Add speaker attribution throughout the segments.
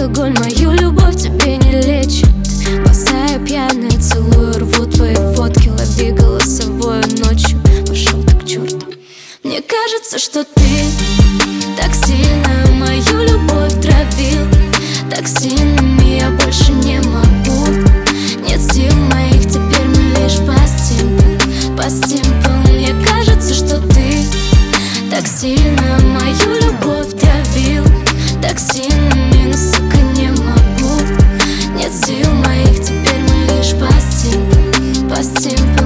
Speaker 1: алкоголь мою любовь тебе не лечит. Бросаю пьяная, целую, рву твои фотки, лови голосовое ночью. Пошел ты к черту. Мне кажется, что ты так сильно мою любовь травил, так сильными я больше не могу. Нет сил моих, теперь мы лишь по стимпу. Мне кажется, что ты так сильно мою любовь травил, так сильными, но, сука, не могу. Нет сил моих, теперь мы лишь по стимпу.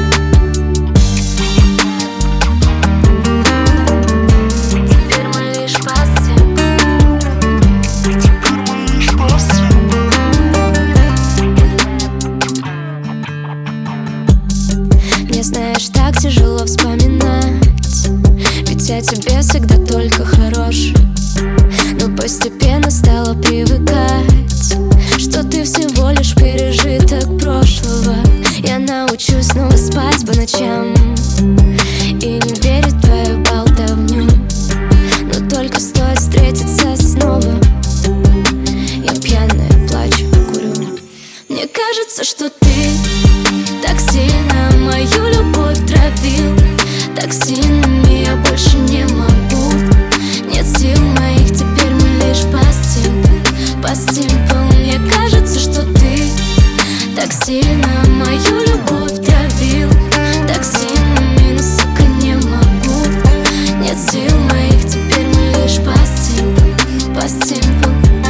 Speaker 1: Знаешь, так тяжело вспоминать, ведь я тебе всегда только хорош. Но постепенно стала привыкать, что ты всего лишь пережиток прошлого. Я научусь снова спать по ночам и не верить в твою болтовню. Но только стоит встретиться снова, я пьяная, плачу, курю. Мне кажется, что ты так сильно мою любовь травил, так сильными я больше не могу. Нет сил моих, теперь мы лишь по стимпу. Мне кажется, что ты так сильно мою любовь травил, так сильными, но, сука, не могу. Нет сил моих, теперь мы лишь по стимпу.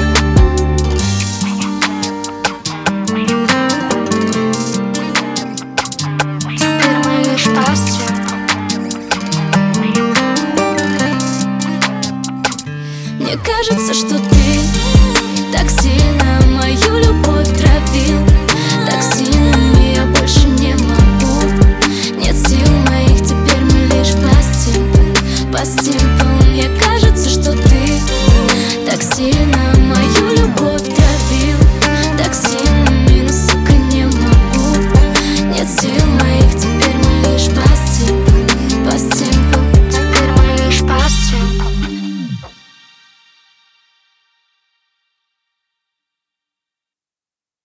Speaker 1: Мне кажется, что ты так сильно мою любовь травил, так сильными я больше не могу. Нет сил моих, теперь мы лишь по стимпу.